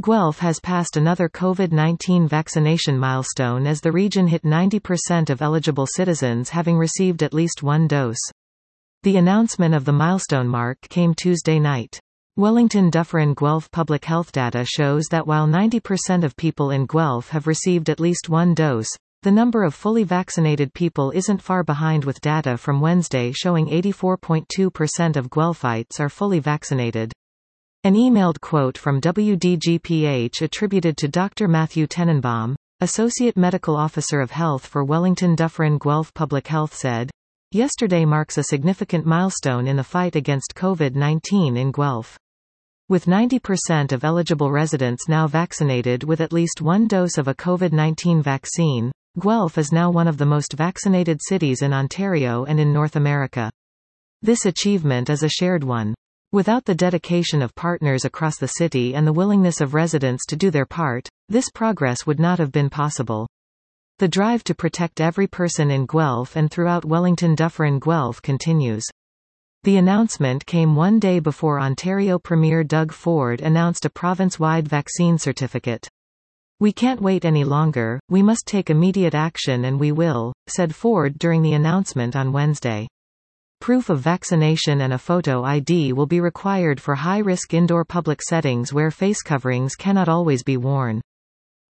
Guelph has passed another COVID-19 vaccination milestone as the region hit 90% of eligible citizens having received at least one dose. The announcement of the milestone mark came Tuesday night. Wellington Dufferin Guelph public health data shows that while 90% of people in Guelph have received at least one dose, the number of fully vaccinated people isn't far behind, with data from Wednesday showing 84.2% of Guelphites are fully vaccinated. An emailed quote from WDGPH attributed to Dr. Matthew Tenenbaum, Associate Medical Officer of Health for Wellington Dufferin Guelph Public Health, said, "Yesterday marks a significant milestone in the fight against COVID-19 in Guelph. With 90% of eligible residents now vaccinated with at least one dose of a COVID-19 vaccine, Guelph is now one of the most vaccinated cities in Ontario and in North America. This achievement is a shared one. Without the dedication of partners across the city and the willingness of residents to do their part, this progress would not have been possible. The drive to protect every person in Guelph and throughout Wellington Dufferin Guelph continues." The announcement came one day before Ontario Premier Doug Ford announced a province-wide vaccine certificate. "We can't wait any longer, we must take immediate action, and we will," said Ford during the announcement on Wednesday. Proof of vaccination and a photo ID will be required for high-risk indoor public settings where face coverings cannot always be worn.